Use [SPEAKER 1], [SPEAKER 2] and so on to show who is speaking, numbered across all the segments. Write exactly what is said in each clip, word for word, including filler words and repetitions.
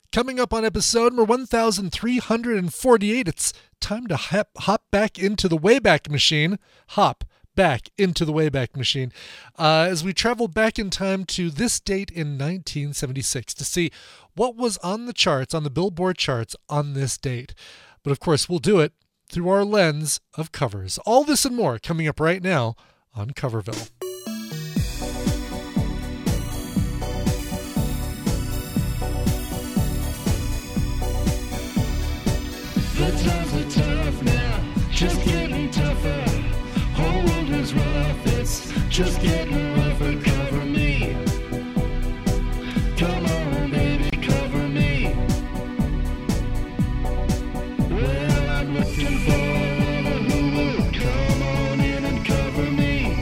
[SPEAKER 1] Coming up on episode number one thousand three hundred forty-eight, it's time to hop, hop back into the Wayback Machine. Hop back into the Wayback Machine uh, as we travel back in time to this date in nineteen seventy-six to see what was on the charts, on the Billboard charts on this date. But of course, we'll do it through our lens of covers. All this and more coming up right now on Coverville.
[SPEAKER 2] The times are tough now, just getting tougher. Whole world is rough, it's just getting rougher. Cover me. Come on, baby, cover me. Well, I'm looking for one who will come on in and cover me.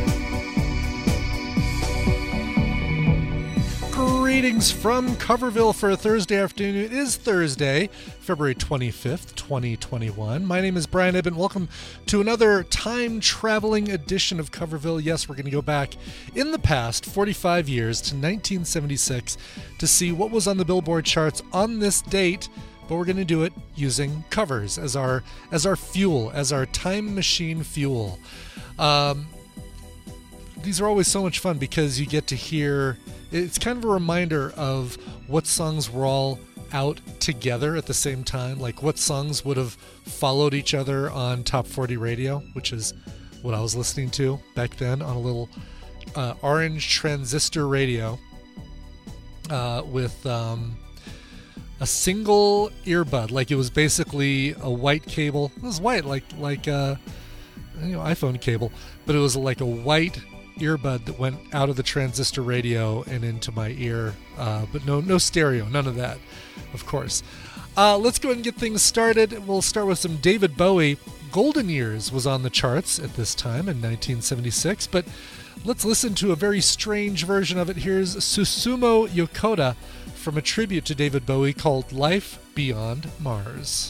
[SPEAKER 1] Greetings from Coverville for a Thursday afternoon. It is Thursday, February twenty-fifth, twenty twenty-one. My name is Brian Eben. Welcome to another time-traveling edition of Coverville. Yes, we're going to go back in the past forty-five years to nineteen seventy-six to see what was on the Billboard charts on this date, but we're going to do it using covers as our as our fuel, as our time machine fuel. Um, these are always so much fun because you get to hear, it's kind of a reminder of what songs were all out together at the same time, like what songs would have followed each other on Top forty radio, which is what I was listening to back then on a little uh, orange transistor radio uh, with um, a single earbud. Like it was basically a white cable. It was white, like like uh, you know, iPhone cable, but it was like a white earbud that went out of the transistor radio and into my ear, uh, but no no stereo, none of that, of course. Uh, let's go ahead and get things started. We'll start with some David Bowie. Golden Years was on the charts at this time in nineteen seventy-six, but let's listen to a very strange version of it. Here's Susumu Yokota from a tribute to David Bowie called Life Beyond Mars.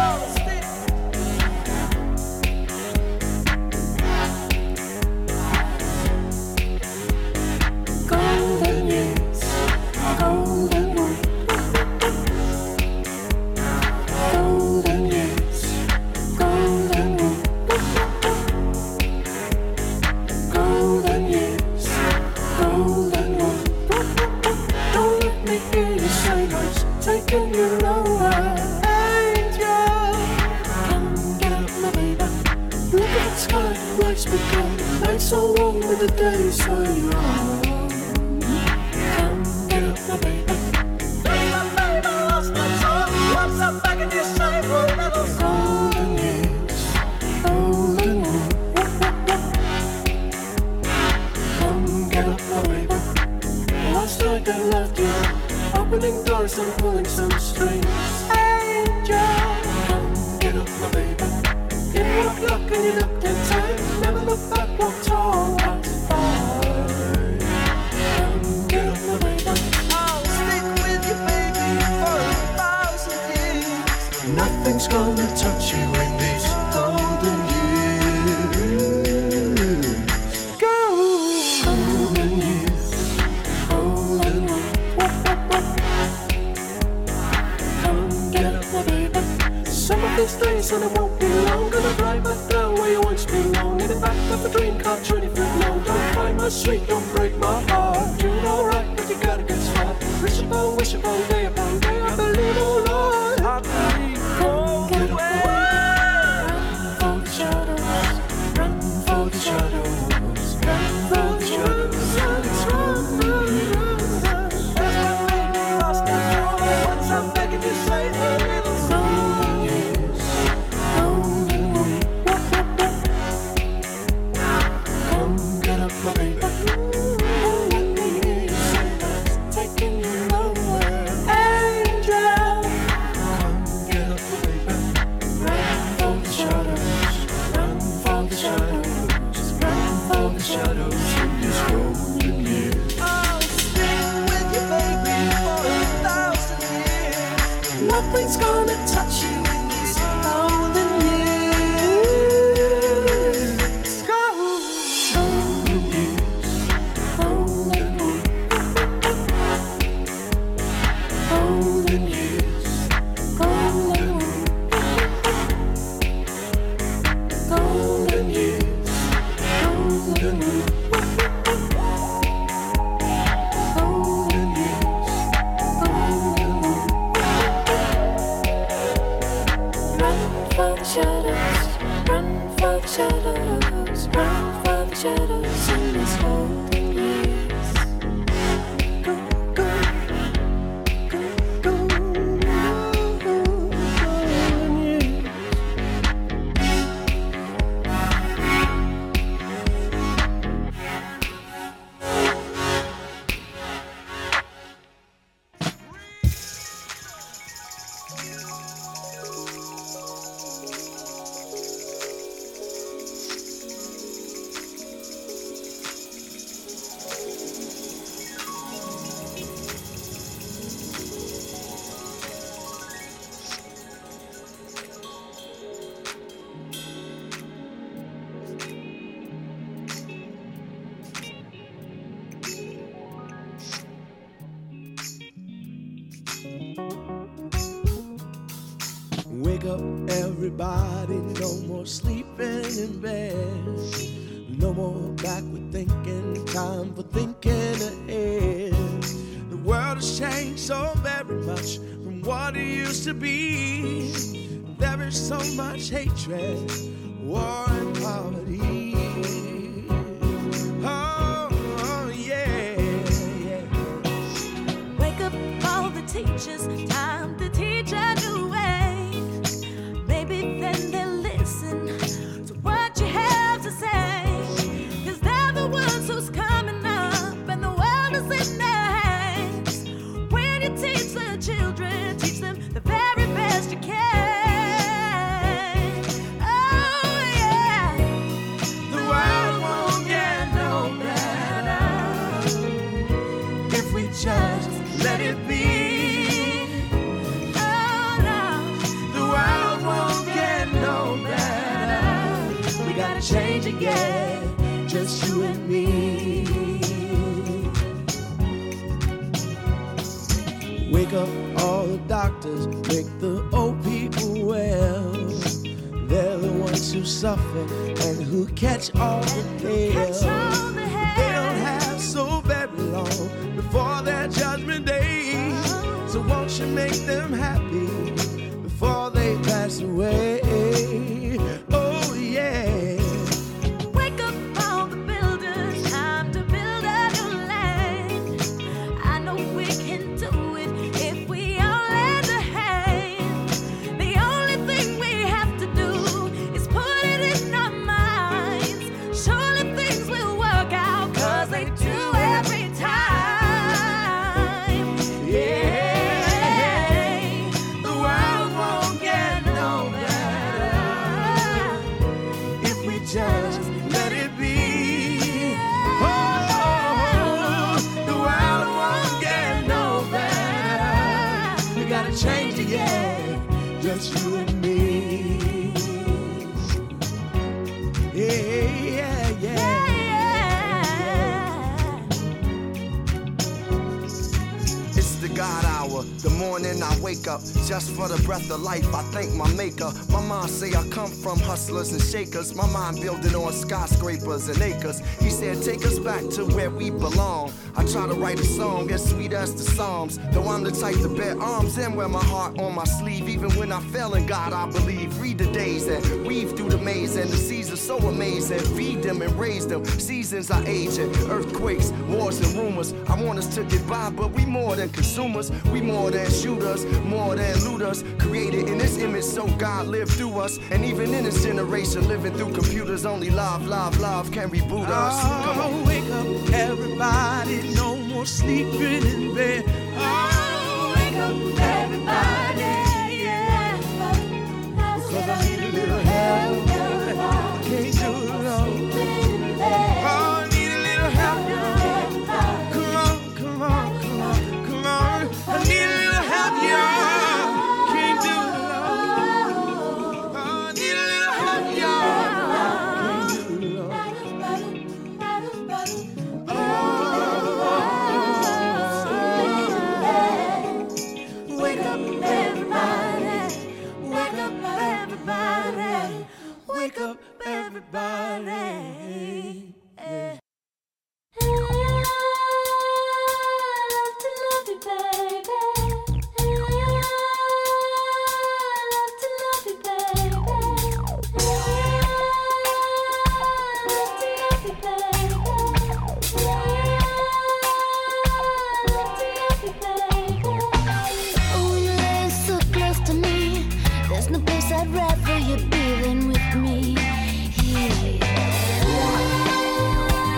[SPEAKER 2] Golden years, golden one. Golden years, golden one. Golden years, golden one. Don't let me hear you say what's taking you nowhere. Angel, come get up, my baby. Look at the sky, life's begun. Nights so long with the days so long. Come get up, my baby. Golden years, golden one. Come get up, my baby. Last night I left you, opening doors and pulling some strings. Angel, come get up, my baby. You look luck and you looked in time. Never look back, walked all out fine. Come get up, my baby.
[SPEAKER 3] I'll stick with you, baby, for a thousand years.
[SPEAKER 2] Nothing's gonna touch you in these golden years. Go! Golden years, golden one. Come get up, my baby. Some of these days and it won't be long. Gonna drive back down where you once belonged. In the back of a dream car, twenty feet long. Don't cry my sweet, don't break my heart. You're alright, but you gotta get smart. Wish upon, wish upon, day upon day. I believe, oh Lord.
[SPEAKER 3] I believe all the way.
[SPEAKER 2] Run for the shadows, run for the shadows, run for the shadows, run, run, run, run, run.
[SPEAKER 3] There's one thing you lost control. Once I'm begging you, say a little
[SPEAKER 2] Golden years, golden one. Come get up, my baby. Golden years, taking you nowhere. Angel, come get up, my baby. Run for the shadows, run for the shadows, run for the shadows in these golden years.
[SPEAKER 3] I'll stick with you, baby, for a thousand years.
[SPEAKER 2] Nothing's gonna touch you in these golden years. Go! Golden years, golden one. Golden years.
[SPEAKER 3] Wake up, everybody, no more sleeping in bed. No more backward thinking, time for thinking ahead. The world has changed so very much from what it used to be. There is so much hatred, war and poverty. Oh, oh yeah, yeah.
[SPEAKER 4] Wake up all the teachers, time to teach a new way. Maybe then they'll listen to what you have to say. Cause they're the ones who's coming up and the world is in their hands. When you teach the children, teach them the very best you can. Oh yeah.
[SPEAKER 3] The world won't get no better if we just let it be.
[SPEAKER 4] Oh no.
[SPEAKER 3] The world won't get no better. We gotta change again, just you and me. Wake up all the doctors, make the old people well. They're the ones who suffer and who catch all the
[SPEAKER 4] Catch
[SPEAKER 3] pain.
[SPEAKER 4] all the
[SPEAKER 3] They don't
[SPEAKER 4] hell.
[SPEAKER 3] have so very long before their judgment day. So won't you make them happy before they pass away? Oh yeah.
[SPEAKER 4] Wake up all the builders, time to build a new land. I know we can do it if we all lend a hand. The only thing we have to do is put it in our minds. Surely things will work out, cause they do every time.
[SPEAKER 3] Yeah. The world won't get no better if we just let it be. Oh, the world won't get no better. We gotta change it, yeah, just you and me. Yeah, yeah, yeah.
[SPEAKER 5] It's the God hour, the morning I wake up. Just for the breath of life, I thank my maker. My mom say I come from hustlers and shakers. My mind building on skyscrapers and acres. He said take us back to where we belong. I try to write a song as sweet as the Psalms. Though I'm the type to bear arms and wear my heart on my sleeve. Even when I fail in God, I believe. Read the days and weave through the maze. And the seasons so amazing. Feed them and raise them. Seasons are aging. Earthquakes, wars and rumors. I want us to get by, but we more than consumers. We more than shooters, more than looters. Created in this image so God lived through us. And even in this generation, living through computers. Only love, love, love can reboot us. Come on.
[SPEAKER 3] Oh, wake up, everybody. No more sleeping in bed.
[SPEAKER 4] Oh, wake up everybody, yeah.
[SPEAKER 3] Cause I need a little help. Can't do it alone. Oh, I need a little help. Come on, come on, come on, come on. I need a little help, y'all. Can't do it alone. Oh, I need a little help, y'all. Can't do it alone.
[SPEAKER 4] Wake up everybody, wake up everybody, wake up everybody. Yeah.
[SPEAKER 2] I love to love you, baby. I love to love you, baby. I love to love you, baby. I love to love you, baby. Oh, when you lay so close to me, there's no place I'd rather you be than with me. Yeah.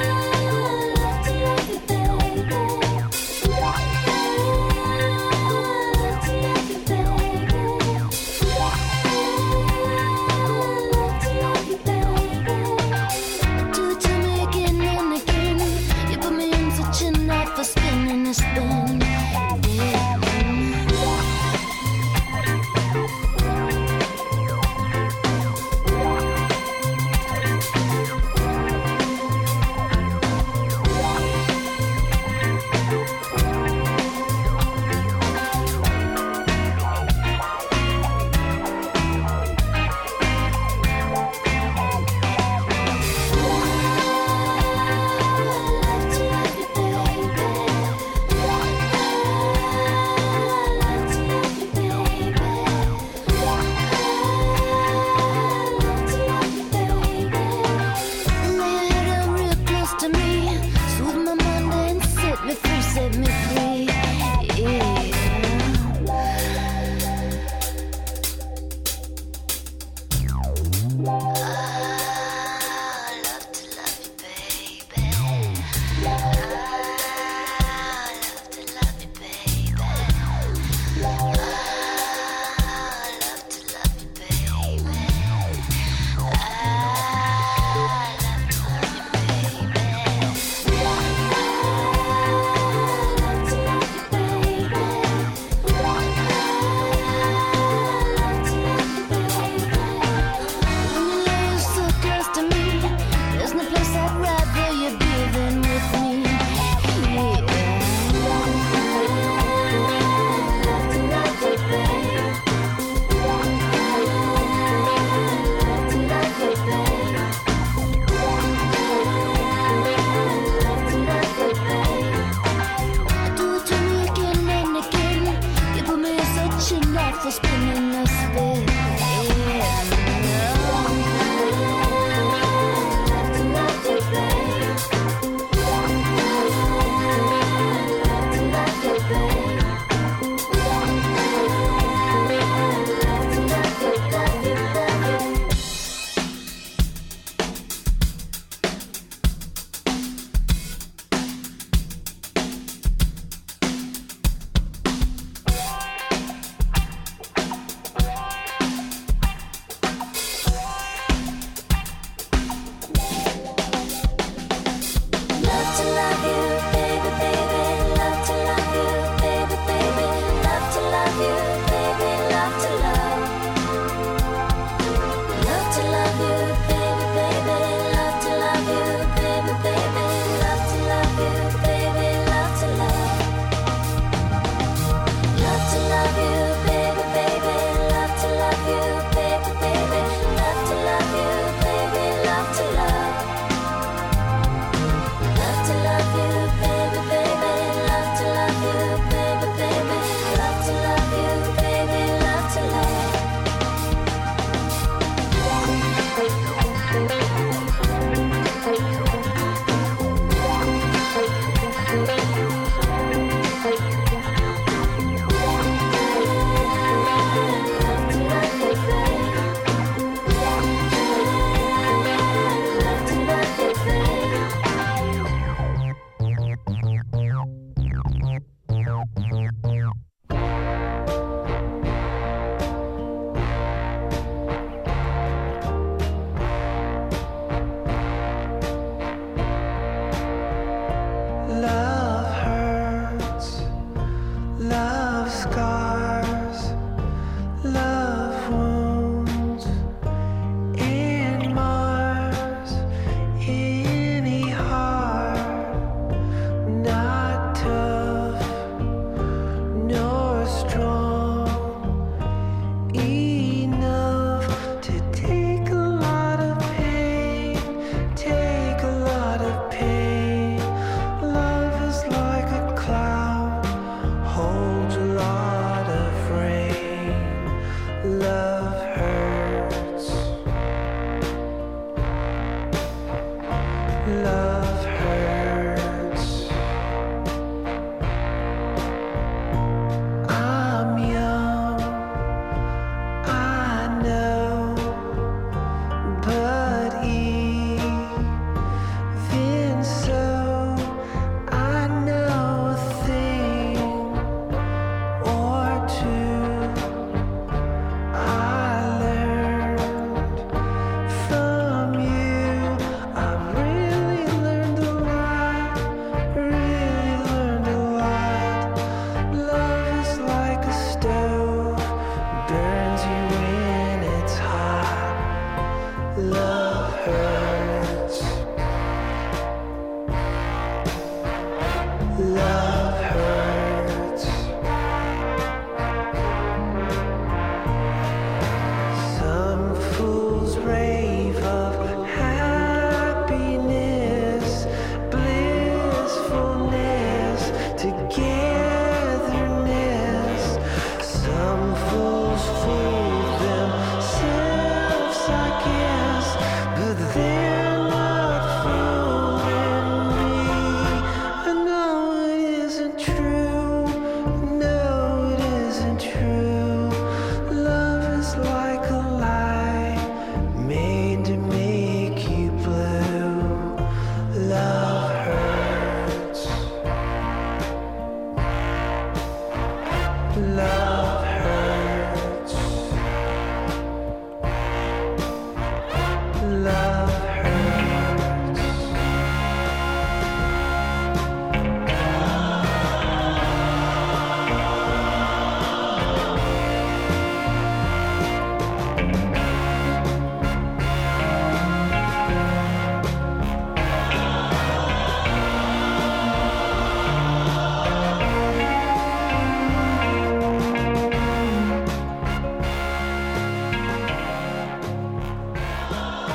[SPEAKER 2] life was spinning a spin.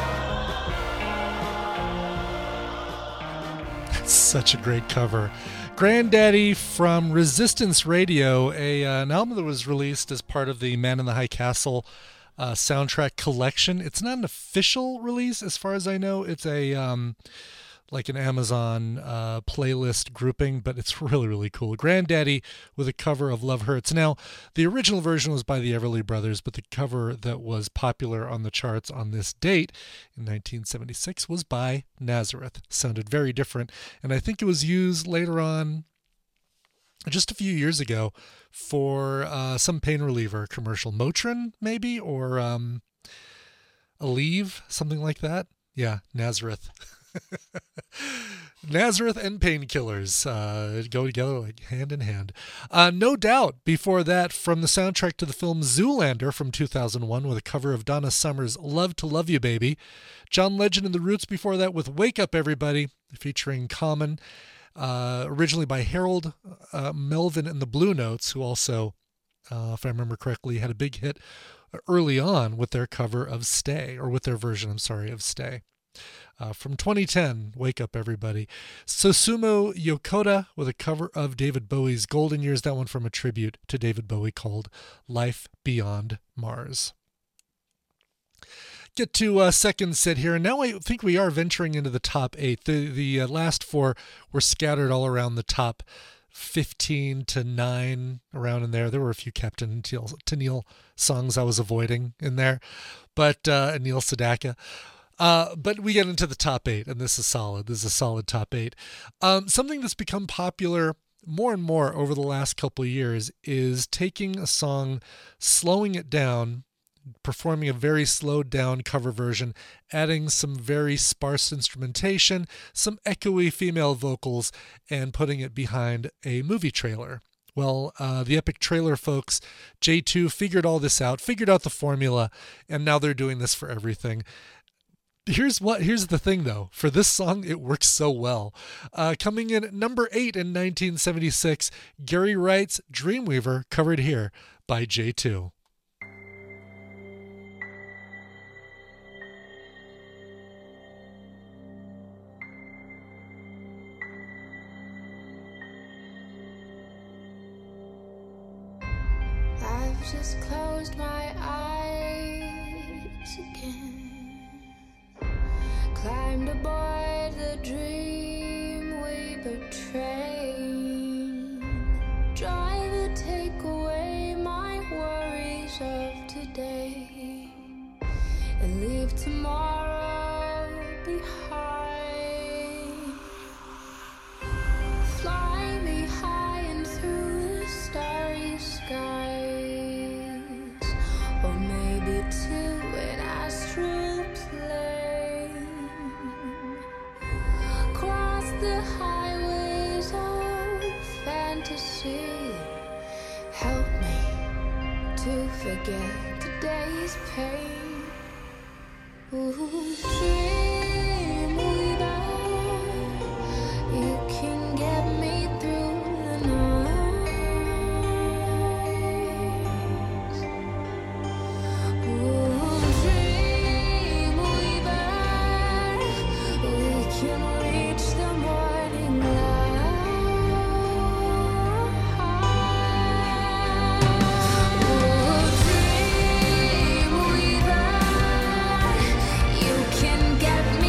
[SPEAKER 1] Such a great cover. Granddaddy from Resistance Radio, a uh, an album that was released as part of the Man in the High Castle uh, soundtrack collection. It's not an official release, as far as I know. It's a um, like an Amazon uh, playlist grouping, but it's really, really cool. Granddaddy with a cover of Love Hurts. Now, the original version was by the Everly Brothers, but the cover that was popular on the charts on this date in nineteen seventy-six was by Nazareth. Sounded very different, and I think it was used later on, just a few years ago, for uh, some pain reliever commercial. Motrin, maybe, or um, Aleve, something like that. Yeah, Nazareth. Nazareth and painkillers uh, go together like hand in hand. Uh, no doubt before that, from the soundtrack to the film Zoolander from two thousand one with a cover of Donna Summer's Love to Love You Baby. John Legend and the Roots before that with Wake Up Everybody featuring Common, uh, originally by Harold uh, Melvin and the Blue Notes, who also, uh, if I remember correctly, had a big hit early on with their cover of Stay, or with their version, I'm sorry, of Stay. Uh, from twenty ten, Wake Up Everybody. Susumu Yokota with a cover of David Bowie's Golden Years, that one from a tribute to David Bowie called Life Beyond Mars. Get to uh, second set here, and now I think we are venturing into the top eight. The, the uh, last four were scattered all around the top fifteen to nine, around in there. There were a few Captain Tennille songs I was avoiding in there, but uh, Neil Sedaka. Uh, but we get into the top eight, and this is solid. This is a solid top eight. Um, something that's become popular more and more over the last couple of years is taking a song, slowing it down, performing a very slowed down cover version, adding some very sparse instrumentation, some echoey female vocals, and putting it behind a movie trailer. Well, uh, the Epic Trailer folks, J two, figured all this out, figured out the formula, and now they're doing this for everything. Here's what. Here's the thing, though. For this song, it works so well. Uh, coming in at number eight in nineteen seventy-six, Gary Wright's Dreamweaver, covered here by J two.
[SPEAKER 6] I've just closed my eyes again. Climbed aboard the Dreamweaver train. Driver, take away my worries of today and leave tomorrow behind. Fly me high and through the starry skies, or maybe to an astral plane. Cross the highways of fantasy. Help me to forget today's pain. Ooh, Dreamweaver, you can get me through the night. Ooh, Dreamweaver, we can reach the morning light. Ooh, Dreamweaver, you can get me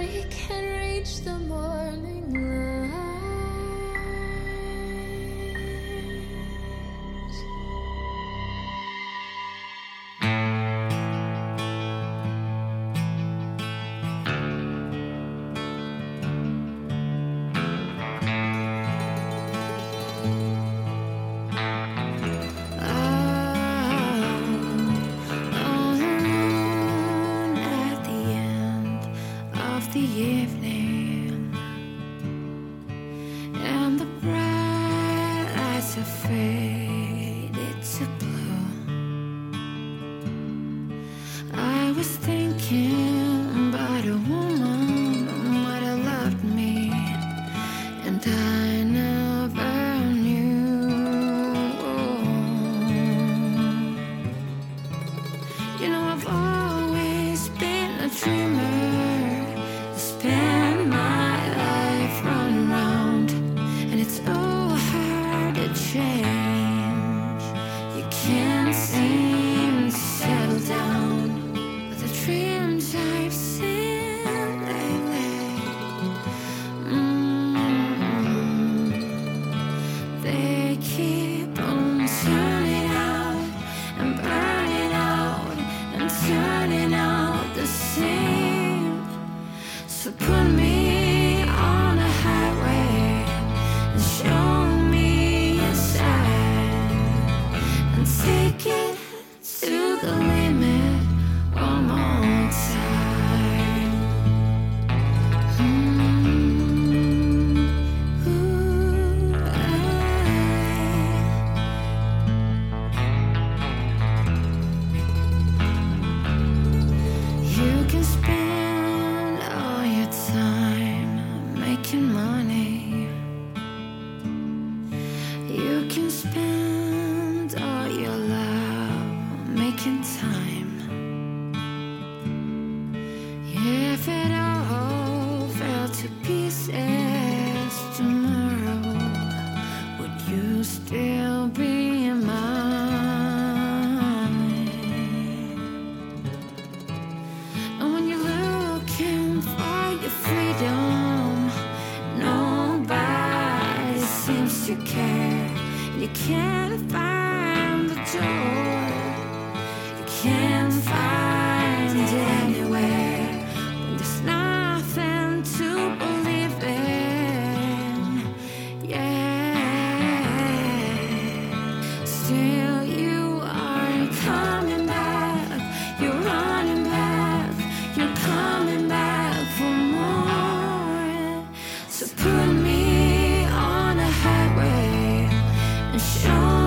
[SPEAKER 6] I can reach the morning light. At the end of the evening, and the bright lights have faded to blue, I was thinking about a woman who might have loved me, and I never knew. You know, I've always been a dreamer, spend my life running around, and it's so hard to change. You can't seem to settle down, but the dreams I've seen lately, mm, they keep on turning out and burning out and turning out the same. So put me on a highway and show me a sign, and take it to the limit one more time. Mm, ooh, I- You can spend all your time making money. You can spend all your love making time. If it all fell to pieces tomorrow, would you still be mine? And when you're looking for your freedom, nobody seems to care. You can't find the door, you can't find it anywhere. When there's nothing to believe in, yeah. Still, you aren't coming back. You're running back. You're coming back for more. So put me on a highway and show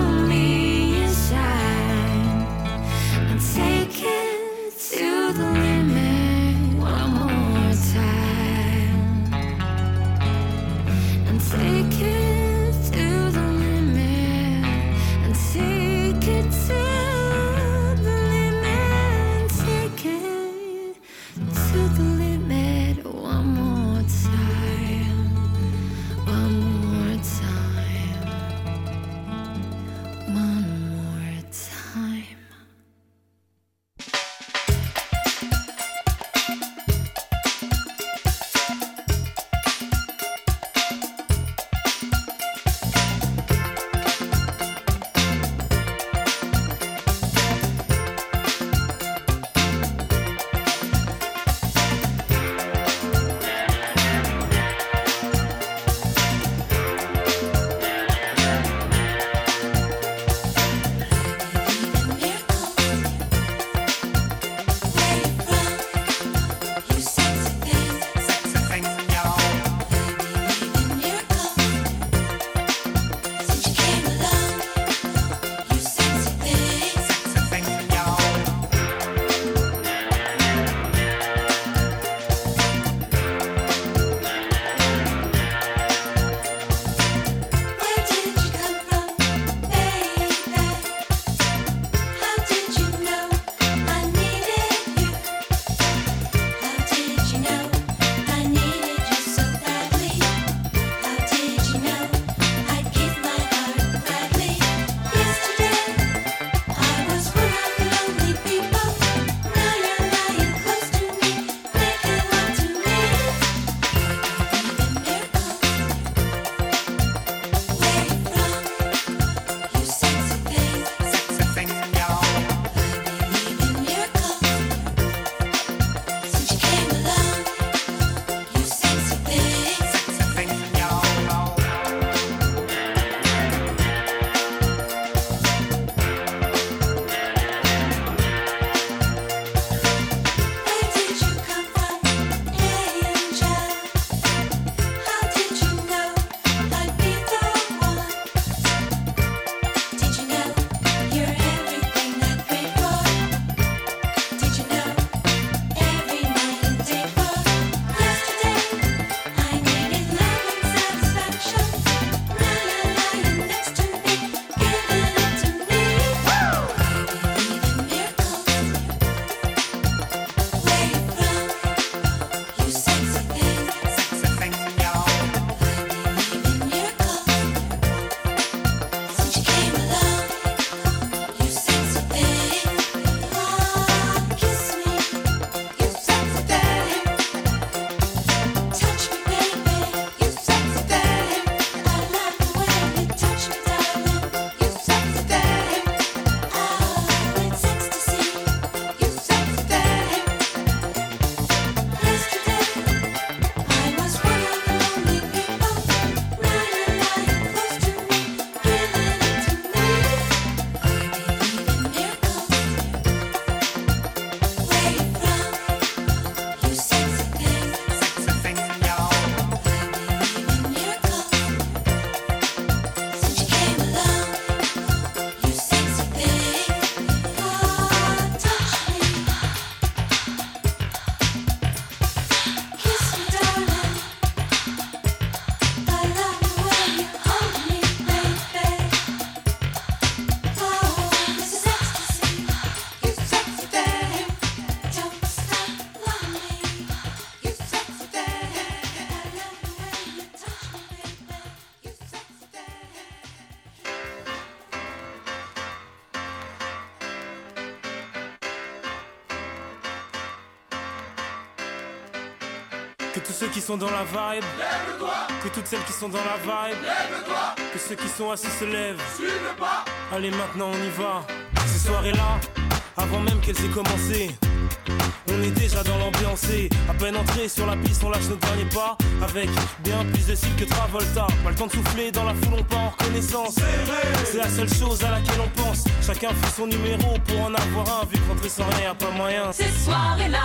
[SPEAKER 7] Que tous ceux qui sont dans la vibe, lève-toi. Que toutes celles qui sont dans la vibe, lève-toi. Que ceux qui sont assis se lèvent, suis le pas. Allez maintenant on y va. Ces soirées-là, avant même qu'elles aient commencé, on est déjà dans l'ambiance. À peine entré sur la piste, on lâche nos derniers pas. Avec bien plus de style que Travolta. Pas le temps de souffler, dans la foule on part en reconnaissance. C'est la seule chose à laquelle on pense. Chacun fait son numéro pour en avoir un. Vu qu'entrer sans rien y'a pas moyen.
[SPEAKER 4] Ces soirées-là,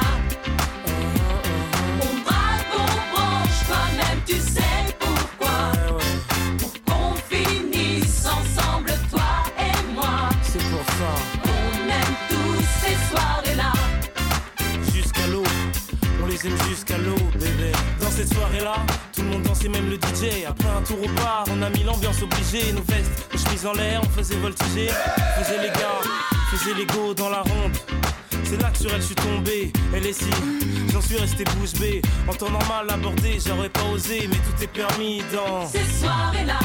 [SPEAKER 4] on braque, on branche. Toi-même tu sais pourquoi.
[SPEAKER 7] Ouais, ouais.
[SPEAKER 4] Pour qu'on finisse ensemble, toi et moi.
[SPEAKER 7] C'est pour ça.
[SPEAKER 4] On aime tous ces soirées-là.
[SPEAKER 7] Jusqu'à l'eau, on les aime jusqu'à l'eau, bébé. Dans cette soirée-là, tout le monde dansait, même le D J. Après un tour au bar, on a mis l'ambiance obligée. Nos vestes, nos chemises en l'air, on faisait voltiger. Faisait les gars, faisait les go dans la ronde. C'est là que sur elle je suis tombé. Elle est si, j'en suis resté bouche bée. En temps normal abordé, j'aurais pas osé. Mais tout est permis dans
[SPEAKER 4] Ces soirées-là,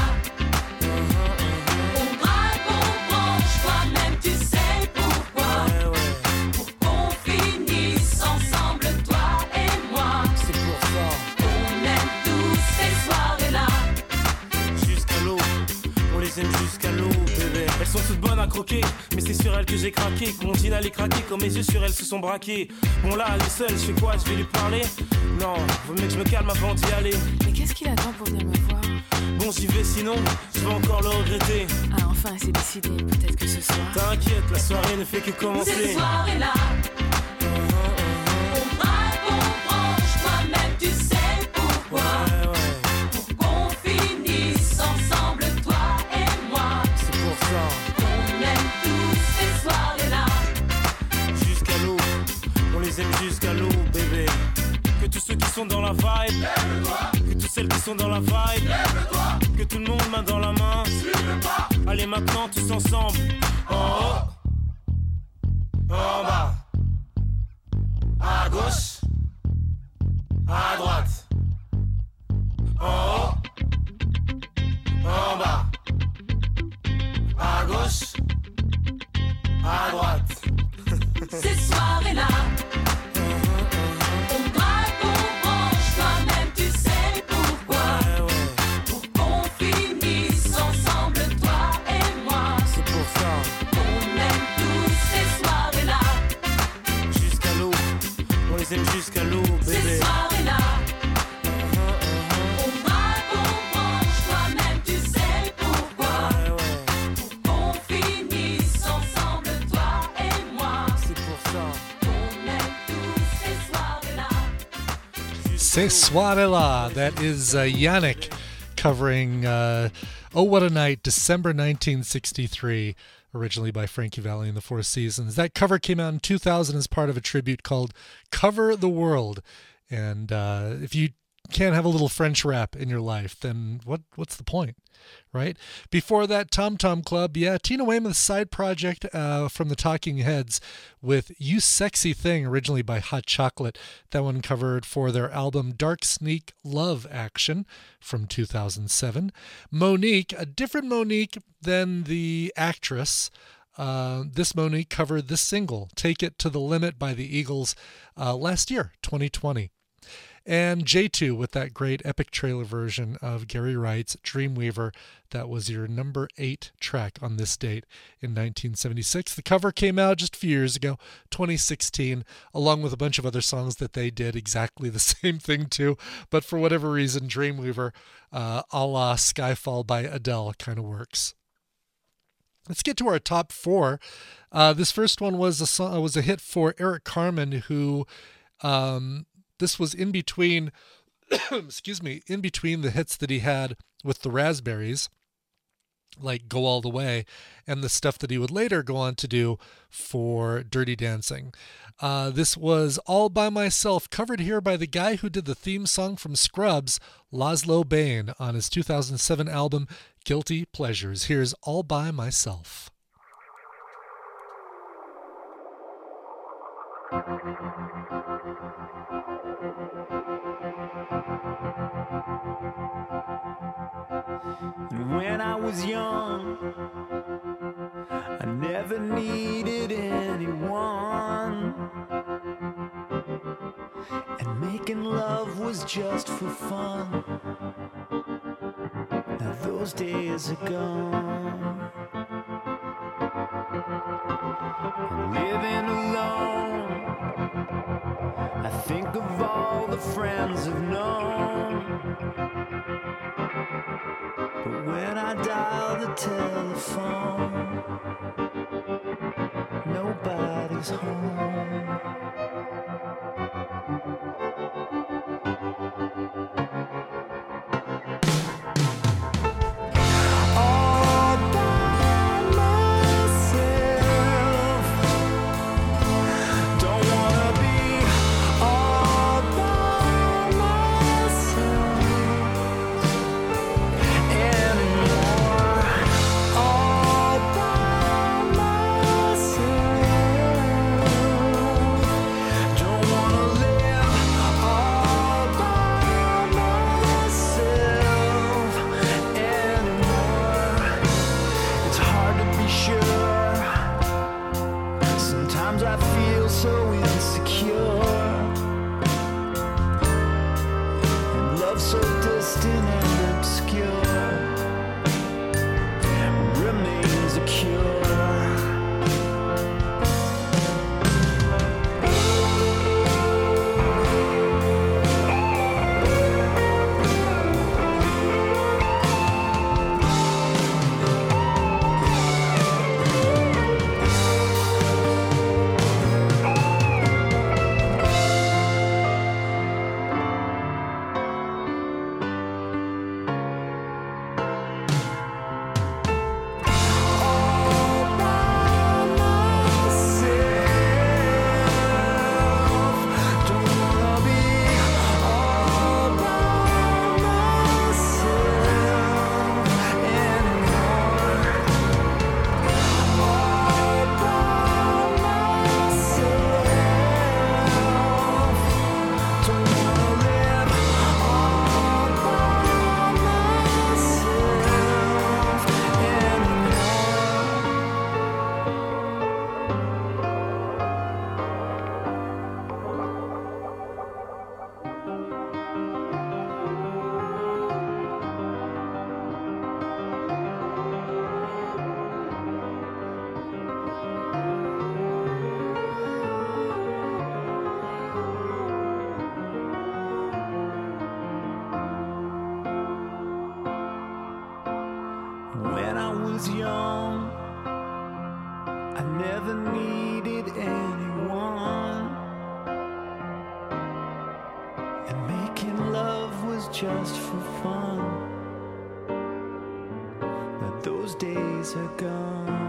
[SPEAKER 4] on braque, on branche. Toi-même tu sais pourquoi.
[SPEAKER 7] Ouais, ouais,
[SPEAKER 4] Pour qu'on finisse ensemble, toi et moi.
[SPEAKER 7] c'est pour ça.
[SPEAKER 4] On aime tous ces soirées-là.
[SPEAKER 7] Jusqu'à l'eau, on les aime jusqu'à l'eau, bébé. Elles sont toutes bonnes à croquer, mais c'est sur elles que j'ai craqué. Que mon jean allait craquer, quand mes yeux sur elles se sont braqués. Bon là, elle est seule, je fais quoi, je vais lui parler? Non, vaut mieux que je me calme avant d'y aller.
[SPEAKER 8] Mais qu'est-ce qu'il attend pour venir me voir?
[SPEAKER 7] Bon, j'y vais sinon, je vais encore le regretter.
[SPEAKER 8] Ah, enfin, c'est décidé. Peut-être que ce soir.
[SPEAKER 7] T'inquiète, la soirée ne fait que
[SPEAKER 4] Ces
[SPEAKER 7] commencer.
[SPEAKER 4] soirées-là, on braque, on branche. Toi-même tu sais pourquoi.
[SPEAKER 7] Ouais, ouais,
[SPEAKER 4] Pour qu'on finisse ensemble, toi et moi.
[SPEAKER 7] c'est pour ça.
[SPEAKER 4] On aime tous ces soirées-là.
[SPEAKER 7] Jusqu'à l'eau, on les aime jusqu'à l'eau, bébé. Que tous ceux qui sont dans la vibe, lève-toi. Que toutes celles qui sont dans la vibe, lève-toi. Que tout le monde main dans la main, suis le pas. Allez maintenant tous ensemble. En haut, en bas, à gauche, à droite. En haut, en bas, à gauche, à droite.
[SPEAKER 4] Ces soirées-là, on braque, on branche. Toi-même tu sais pourquoi.
[SPEAKER 7] Ouais, ouais,
[SPEAKER 4] Pour qu'on finisse ensemble, toi et moi.
[SPEAKER 7] c'est pour ça.
[SPEAKER 4] On aime tous ces soirées-là.
[SPEAKER 7] Jusqu'à l'eau, on les aime jusqu'à l'eau,
[SPEAKER 4] Ces
[SPEAKER 7] bébé.
[SPEAKER 4] soirées-là, on braque, on branche. Toi-même tu sais pourquoi.
[SPEAKER 7] Ouais, ouais,
[SPEAKER 4] Pour qu'on finisse ensemble, toi et moi.
[SPEAKER 7] c'est pour ça.
[SPEAKER 4] On aime tous ces soirées-là.
[SPEAKER 1] Ces soirées-là. That is uh, Yannick covering uh, Oh What a Night, December nineteen sixty-three, originally by Frankie Valli and the Four Seasons. That cover came out in two thousand as part of a tribute called Cover the World. And uh, if you can't have a little French rap in your life, then what what's the point, right? Before that, Tom Tom Club, yeah, Tina Weymouth's side project uh, from the Talking Heads with You Sexy Thing, originally by Hot Chocolate. That one covered for their album Dark Sneak Love Action from two thousand seven. Monique, a different Monique than the actress. Uh, this Monique covered this single, Take It to the Limit by the Eagles, uh, last year, twenty twenty. And J two with that great epic trailer version of Gary Wright's Dreamweaver. That was your number eight track on this date in nineteen seventy-six. The cover came out just a few years ago, twenty sixteen, along with a bunch of other songs that they did exactly the same thing too. But for whatever reason, Dreamweaver, uh, a la Skyfall by Adele, kind of works. Let's get to our top four. Uh, this first one was a song, was a hit for Eric Carmen, who um, this was in between, excuse me, in between the hits that he had with the Raspberries, like Go All the Way, and the stuff that he would later go on to do for Dirty Dancing. Uh, this was All By Myself, covered here by the guy who did the theme song from Scrubs, Laszlo Bain, on his two thousand seven album Guilty Pleasures. Here's All By Myself.
[SPEAKER 3] And when I was young, I never needed anyone. and making love was just for fun. Now those days are gone. And living alone, I think of all the friends I've known. But when I dial the telephone, nobody's home. All by myself, don't wanna be all by myself anymore. All by myself, don't wanna live all by myself anymore. It's hard to be sure. Sometimes I feel so insecure, and love so distant and obscure remains a cure. All by myself, don't wanna be all by myself anymore. All by myself, don't wanna live all by myself anymore. When I was young, I never needed anyone, and making love was just for fun. But those days are gone.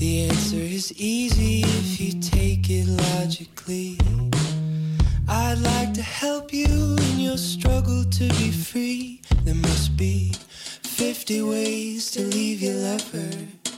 [SPEAKER 3] The answer is easy if you take it logically. I'd like to help you in your struggle to be free. There must be fifty ways to leave your lover.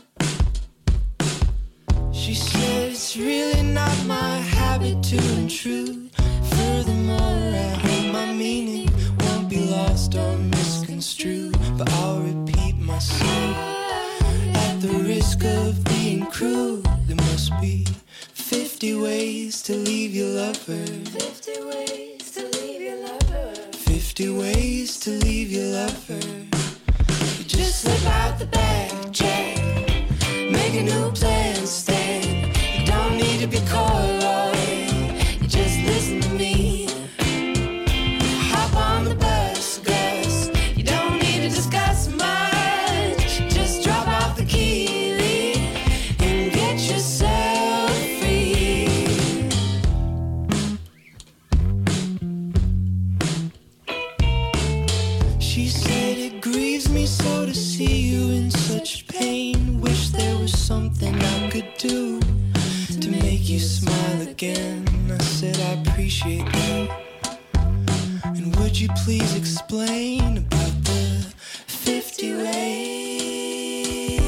[SPEAKER 3] She said it's really not my habit to intrude. Furthermore, I hope my meaning won't be lost or misconstrued. But I'll repeat myself at the risk of being crude. There must be fifty ways to leave your lover. Fifty ways to leave your lover. Fifty ways to leave your lover. You just slip out the back, Jack. Make a new plan, Stan. You don't need to be coy. You just listen to me. Hop on the bus, Gus. You don't need to discuss much. Just drop off the key and get yourself free. She said it grieves me so to see you in such pain. Wish there was something I could do to make you smile again. I said I appreciate that. And would you please explain about the fifty ways?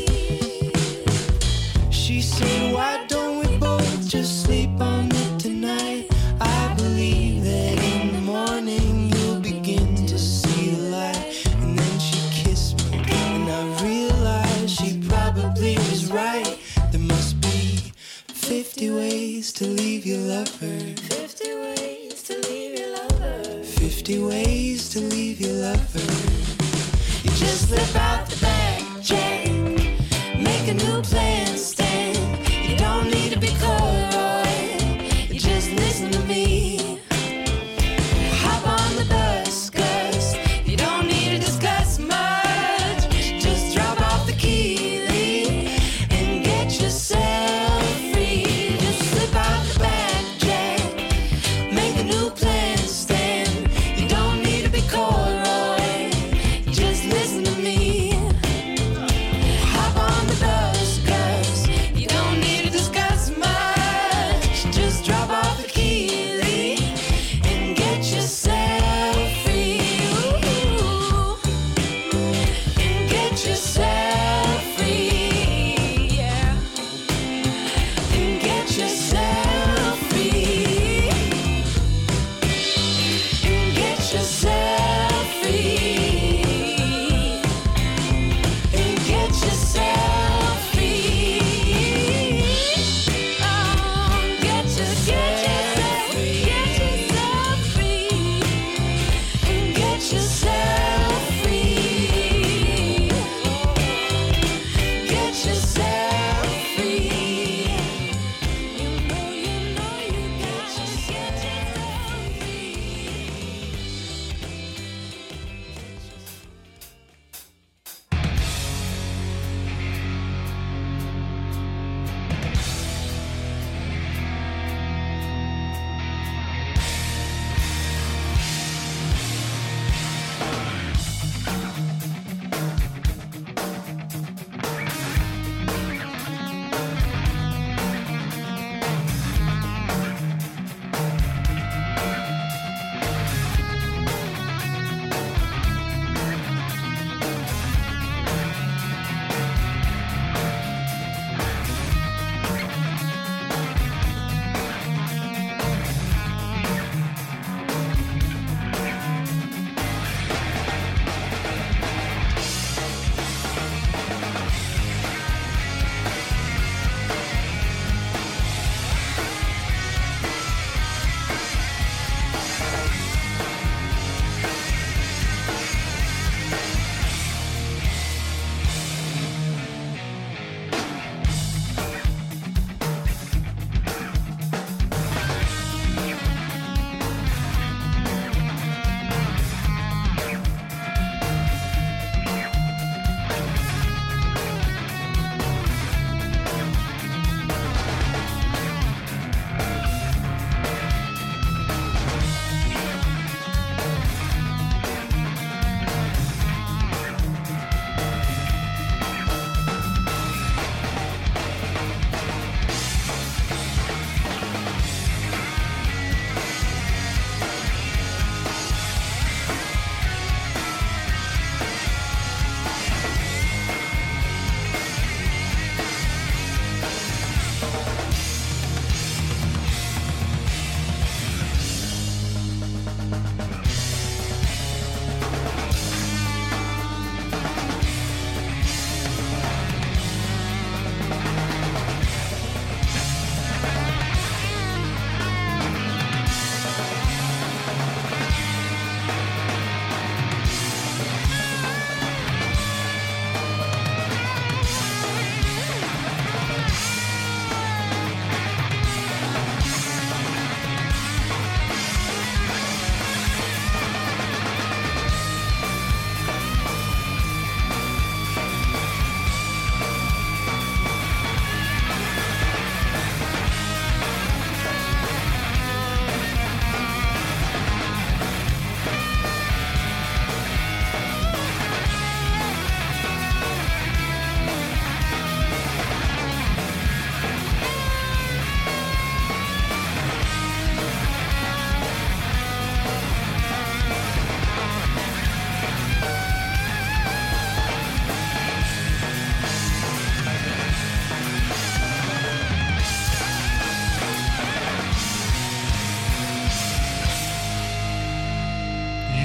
[SPEAKER 3] She said, why don't we both just sleep on it tonight? I believe that in the morning you'll begin to see the light. And then she kissed me and I realized she probably was right. There must be fifty ways to leave your lover. Fifty ways to leave your lover. Fifty ways to leave your lover. You just slip out the back, Jack. Make a new plan, Stan. You don't need to be coy. You just listen to me. Hop on the bus, Gus. You don't need to discuss much. Just drop off the key and get yourself free. Just slip out the back, Jack. Make a new plan, Stan. You don't need to be coy. You just listen to me. Hop on the bus, Gus.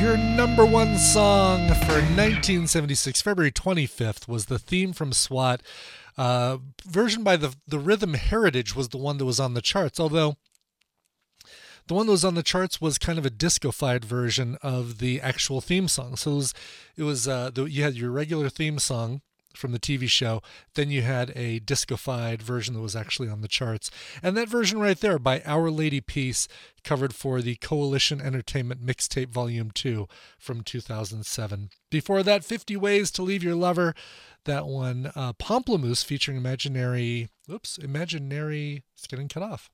[SPEAKER 1] Your number one song for nineteen seventy-six, February twenty-fifth, was the theme from SWAT. Uh, version by the the Rhythm Heritage was the one that was on the charts, although the one that was on the charts was kind of a disco-fied version of the actual theme song. So it was, it was uh, the, you had your regular theme song from the T V show, then you had a disco-fied version that was actually on the charts. And that version right there by Our Lady Peace, covered for the Coalition Entertainment Mixtape Volume two from two thousand seven. Before that, fifty Ways to Leave Your Lover, that one, uh, Pomplamoose featuring Imaginary, oops, Imaginary, it's getting cut off.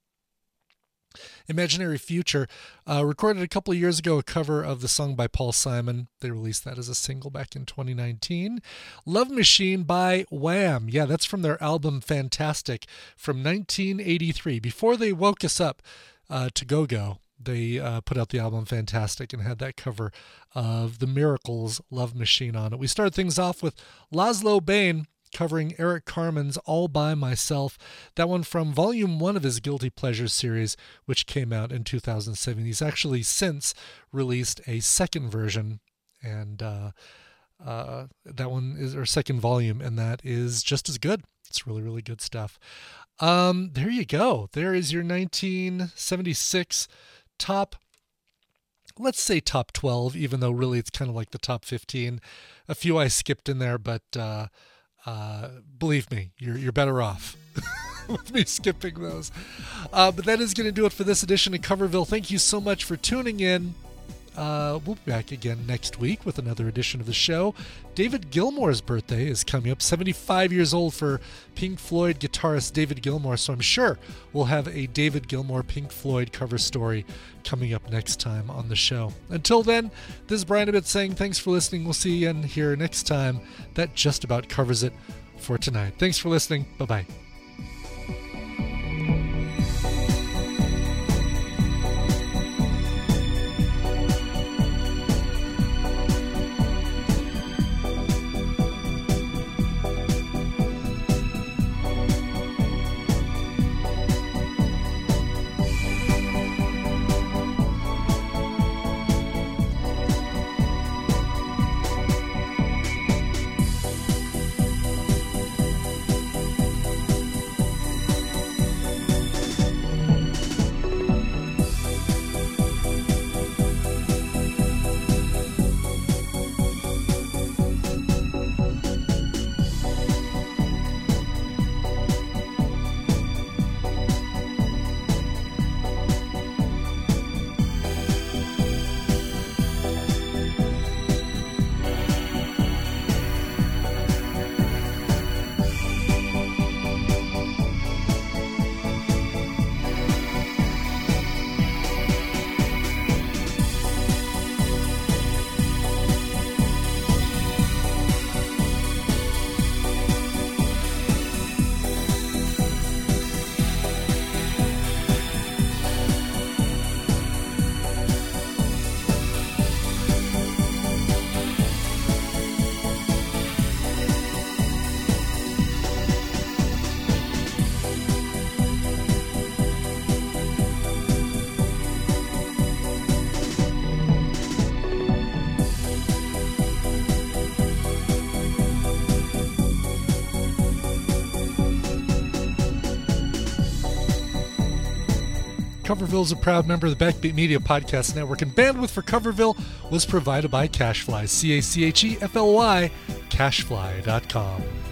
[SPEAKER 1] Imaginary Future, uh, recorded a couple of years ago, a cover of the song by Paul Simon. They released that as a single back in twenty nineteen. Love Machine by Wham! Yeah, that's from their album Fantastic from nineteen eighty-three. Before they woke us up uh, to Go-Go, they uh, put out the album Fantastic and had that cover of The Miracles' Love Machine on it. We started things off with Laszlo Bain covering Eric Carmen's All By Myself, that one from Volume one of his Guilty Pleasures series, which came out in two thousand seven. He's actually since released a second version, and uh, uh, that one is, or second volume, and that is just as good. It's really, really good stuff. Um, there you go. There is your nineteen seventy-six top, let's say top twelve, even though really it's kind of like the top fifteen. A few I skipped in there, but uh, Uh, believe me, you're you're better off with me skipping those. Uh, but that is going to do it for this edition of Coverville. Thank you so much for tuning in. Uh, we'll be back again next week with another edition of the show. David Gilmour's birthday is coming up, seventy-five years old for Pink Floyd guitarist David Gilmour, so I'm sure we'll have a David Gilmour Pink Floyd cover story coming up next time on the show. Until then, this is Brian Ibbott saying thanks for listening. We'll see you in here next time. That just about covers it for tonight. Thanks for listening. Bye-bye. Coverville is a proud member of the Backbeat Media Podcast Network, and bandwidth for Coverville was provided by Cachefly, C A C H E F L Y, cachefly dot com.